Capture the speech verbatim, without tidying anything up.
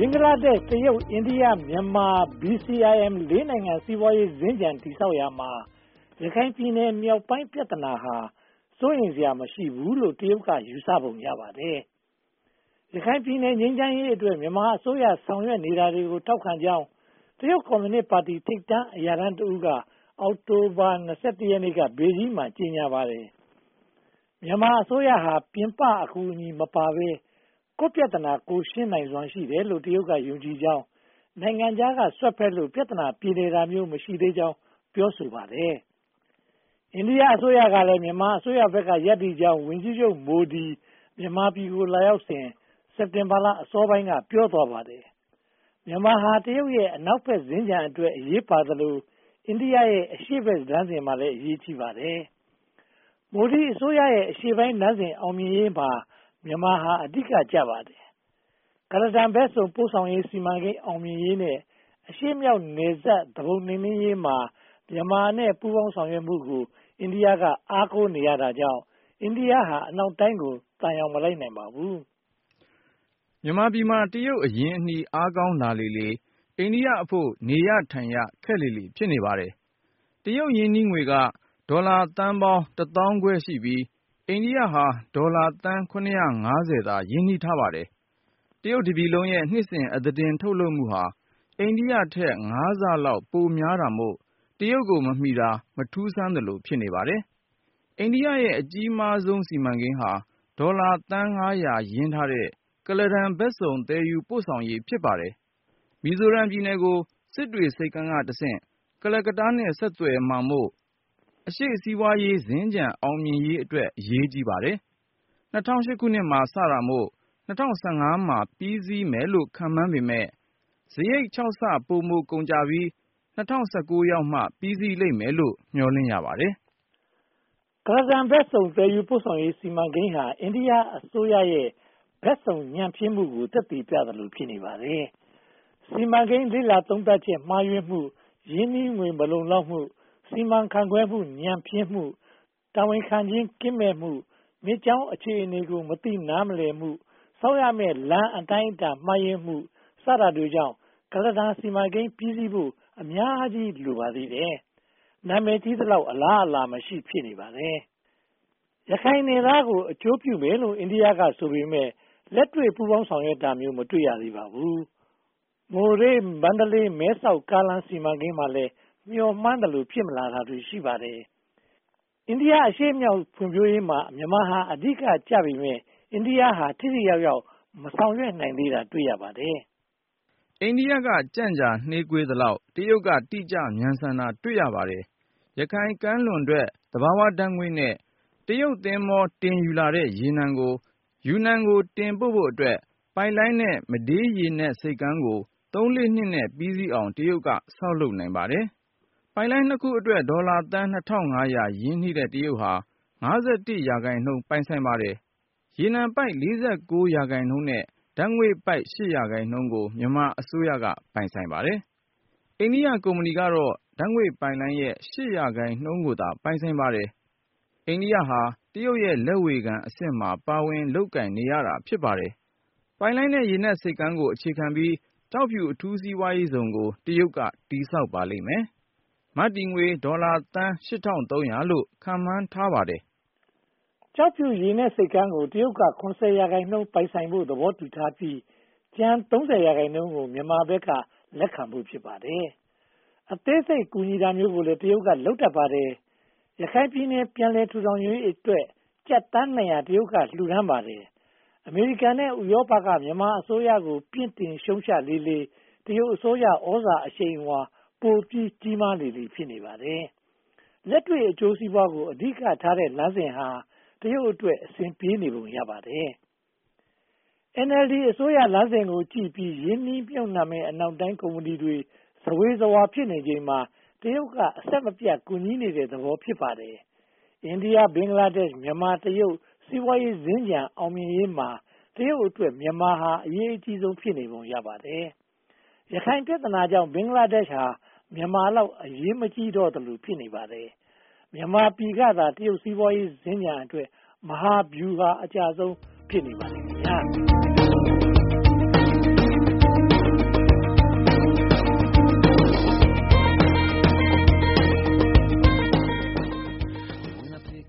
င်္ဂလားဒေ့ရှ်တရုတ်အိန္ဒိယမြန်မာ ဘီ စီ အိုင် အမ် လေးနိုင်ငံစီးပွားရေးစင်္ကြန်တည်ဆောက်ရာမှာရခိုင်ပြည်နယ်မြောက်ပိုင်းပြဿနာဟာစိုးရိမ်စရာမရှိဘူးလို့တရုတ်ကယူဆပုံရပါတယ်။ရခိုင်ပြည်နယ်ငြိမ်းချမ်းရေးအတွက်မြန်မာအစိုးရဆောင်ရွက်နေတာတွေကိုထောက်ခံကြောင်းတရုတ်ကွန်မြူနစ်ပါတီထိပ်တန်းအရာရှိတဦးကအောက်တိုဘာလ ၂၁ ရက်နေ့ကဘေဂျင်းမှာကြေညာပါတယ်။မြန်မာအစိုးရဟာပြင်ပအကူအညီမပါဘဲကိုယ့်ပြဿနာကိုရှင်းနိုင်စွမ်းရှိတယ်လို့တရုတ်ကယုံကြည်ကြောင်းနိုင်ငံခြားကဆွတ်ဖက်လို့ပြဿနာပြေလည်တာမျိုးမရှိသေးကြောင်းပြောဆိုပါတယ်။အိန္ဒိယအစိုးရကလည်းမြန်မာအစိုးရဘက်ကရပ်တည်ကြောင်းဝန်ကြီးချုပ်မိုဒီမြန်မာပြည်ကိုလာရောက်စဉ်စက်တင်ဘာလအစောပိုင်းကပြောသွားပါတယ်။မြန်မာဟာတရုတ်ရဲ့အနောက်ဘက်ဇင်းကြံအတွက်အရေးပါသလိုအိန္ဒိယရဲ့အရှေ့ဘက်လမ်းစဉ်မှာလည်းအရေးကြီးပါတယ်။မိုဒီအစိုးရရဲ့အရှေ့ပိုင်းလမ်းစဉ်အောင်မြင်ရေးမှာမြန်မာဟာအဓိကကျပါတယ်။ကရဒန်ဘက်စုံပို့ဆောင်ရေးစီမံကိန်းအောင်မြင်ရေးနဲ့အရှေ့မြောက်နယ်စပ်သဘုံနှိမ်နင်းရေးမှာမြန်မာနဲ့ပူးပေါင်းဆောင်ရွက်မှုကိုအိန္ဒိယကအားကိုးနေရတာကြောင့်အိန္ဒိယဟာအနောက်တိုင်းကိုတန်ရောက်မလိုက်နိုင်ပါဘူး။မြန်မာပြည်မှာတရုတ်အရင်းအနှီးအားကောင်းလာလေလေအိန္ဒိယအဖို့နေရထိုင်ရခက်လေလေဖြစ်နေပါတယ်။တရုတ်ရင်းနှီးငွေကဒေါ်လာသန်းပေါင်းတစ်သောင်းခွဲရှိပြီးအိန္ဒိယဟာဒေါ်လာသန်းခုနှစ်ရာငါးဆယ်သာရင်းနှီးထားပါတယ်။တရုတ်တပြည်လုံးရဲ့နှစ်စဉ်အသားတင်ထုတ်လုပ်မှုဟာအိန္ဒိယထက်ငါးဆလောက်ပိုများတာမို့တရုတ်ကိုမမီတာမထူးဆန်းသလိုဖြစ်နေပါတယ်။အိန္ဒိယရဲ့အကြီးမားဆုံးစီမံကိန်းဟာဒေါ်လာသန်းငါးရာရင်းထားတဲ့ကလဒန်ဘက်စုံသယ်ယူပို့ဆောင်ရေးဖြစ်ပါတယ်။မီဇိုရမ်ပြည်နယ်ကိုစစ်တွေဆိပ်ကမ်းကတဆင့်ကလကတ္တားနဲ့ဆက်သွယ်မှာမို့အရှေ့စီးပွားရေးစင်္ကြန်အောင်မြင်ရေးအတွက်အရေးကြီးပါတယ်။၂၀၀၈ခုနှစ်မှာစတာမို့၂၀၁၅မှာပြီးစီးမယ်လို့ခန့်မှန်းပေမယ့်စရိတ်ခြောက်ဆပိုမိုကုန်ကျပြီး၂၀၁၉ရောက်မှပြီးစီးလိမ့်မယ်လို့မျှော်လင့်ရပါတယ်။ကရဒန်ဘက်စုံသယ်ယူပို့ဆောင်ရေးစီမံကိန်းဟာအိန္ဒိယအစိုးရရဲ့ဘက်စုံညံ့ဖျင်းမှုကိုသက်သေပြသလိုဖြစ်နေပါတယ်။စီမံကိန်းလေ့လာသုံးသပ်ချက်မှားယွင်းမှုရင်းနှီးငွေမလုံလောက်မှုစီမံခန့်ခွဲမှုညံ့ဖျင်းမှုတာဝန်ခံခြင်းကင်းမဲ့မှုမြစ်ကြောင်းအခြေအနေကိုမသိနားမလည်မှုဆောက်ရမယ့်လမ်းအတိုင်းအတာမှားယွင်းမှုစတာတွေကြောင့်ကလဒန်စီမံကိန်းပြီးစီးဖို့အများကြီးလိုပါသေးတယ်။နာမည်ကြီးသလောက်အလားအလာမရှိဖြစ်နေပါတယ်။ရခိုင်နယ်သားကိုအကျိုးပြုမယ်လို့အိန္ဒိယကဆိုပေမဲ့လက်တွေ့ပူးပေါင်းဆောင်ရွက်တာမျိုးမတွေ့ရသေးပါဘူး။မိုးရေးမန္တလေးမဲဆောက်ကားလမ်းစီမံကိန်းမှာလည်းမျှော်မှန်းတယ်လို့ဖြစ်မလာတာတွေရှိပါတယ်။အိန္ဒိယအရှေ့မြောက်ဖွံ့ဖြိုးရေးမှာမြန်မာဟာအဓိကကျပေမဲ့အိန္ဒိယဟာထိထိရောက်ရောက်မဆောင်ရွက်နိုင်သေးတာတွေ့ရပါတယ်။အိန္ဒိယကကြန့်ကြာနှေးကွေးသလောက်တရုတ်ကတိကျမြန်ဆန်တာတွေ့ရပါတယ်။ရခိုင်ကမ်းလွန်ထွက်သဘာဝဓာတ်ငွေ့နဲ့တရုတ်သင်္ဘောတင်ယူလာတဲ့ရေနံကိုယူနန်ကိုတင်ပို့ဖို့အတွက်ပိုက်လိုင်းနဲ့မဒေးရေနက်ဆိပ်ကမ်းကိုသုံးလေးနှစ်နဲ့ပြီးစီးအောင်တရုတ်ကဆောက်လုပ်နိုင်ပါတယ်။ပိုက်လိုင်းနှစ်ခုအတွက်ဒေါ်လာသန်းနှစ်ထောင်ငါးရာရင်းနှီးတဲ့တရုတ်ဟာ၅၁ရာခိုင်နှုန်းပိုင်ဆိုင်ပါတယ်။ရေနံပိုက်လေးဆယ့်ကိုးရာခိုင်နှုန်းနဲ့ဓာတ်ငွေ့ပိုက်ရှစ်ရာခိုင်နှုန်းကိုမြန်မာအစိုးရကပိုင်ဆိုင်ပါတယ်။အိန္ဒိယကုမ္ပဏီကတော့ဓာတ်ငွေ့ပိုက်လိုင်းရဲ့ရှစ်ရာခိုင်နှုန်းကိုသာပိုင်ဆိုင်ပါတယ်။အိန္ဒိယဟာတရုတ်ရဲ့လက်ဝေခံအဆင့်မှာပါဝင်လုပ်ကိုင်နေရတာဖြစ်ပါတယ်။ပိုက်လိုင်းနဲ့ရေနက်ဆိပ်ကမ်းကိုအခြေခံပြီးကျောက်ဖြူအထူးစီးပွားရေးဇုန်ကိုတရုတ်ကတည်ဆောက်ပါလိမ့်မယ်။မတည်ငွေဒေါ်လာသန်းရှစ်ထောင်သုံးရာလို့ခန့်မှန်းထားပါတယ်။ကျောက်ဖြူရေနက်ဆိပ်ကမ်းကိုတရုတ်က၇၀ရာခိုင်နှုန်းပိုင်ဆိုင်ဖို့သဘောတူထားပြီးကျန်၃၀ရာခိုင်နှုန်းကိုမြန်မာဘက်ကလက်ခံဖို့ဖြစ်ပါတယ်။အသေးစိတ်ကူညီတာမျိုးကိုလည်းတရုတ်ကလုပ်တတ်ပါတယ်။ရခိုင်ပြည်နယ်ပြန်လည်ထူထောင်ရေးအတွက်ကျပ်သန်းနှစ်ရာတရုတ်ကလှူဒါန်းပါတယ်။အမေရိကန်နဲ့ဥရောပကမြန်မာအစိုးရကိုပြင့်တင်ရှုံချလေလေတရုတ်အစိုးရဩဇာအရှိန်အဝါပိုပြီးကြီးမားလေလေဖြစ်နေပါတယ်။လက်တွေ့အကျိုးစီးပွားကိုအဓိကထားတဲ့လမ်းစဉ်ဟာတရုတ်အတွက်အဆင်ပြေနေပုံရပါတယ်။ အန် အယ်လ် ဒီ အစိုးရလမ်းစဉ်ကိုကြည့်ပြီးရင်းနှီးမြှုပ်နှံမယ့်အနောက်တိုင်းကုမ္ပဏီတွေဇဝေဇဝါဖြစ်နေချိန်မှာတရုတ်ကအဆက်မပြတ်ကူညီနေတဲ့သဘောဖြစ်ပါတယ်။အိန္ဒိယဘင်္ဂလားဒေ့ရှ်မြန်မာတရုတ်စီးပွားရေးစင်္ကြန်အောင်မြင်ရေးမှာတရုတ်အတွက်မြန်မာဟာအရေးအကြီးဆုံးဖြစ်နေပုံရပါတယ်။ရခိုင်ပြဿနာကြောင့်ဘင်္ဂလားဒေ့ရှ်ဟာမြန်မာလောက်အရေးမကြီးတော့သလိုဖြစ်နေပါတယ်။မြန်မာပြည်ကသာတရုတ်စီးပွားရေးစင်္ကြန်အတွက်မဟာဗျူဟာအကျဆုံးဖြစ်နေပါတယ်ခင်ဗျာ။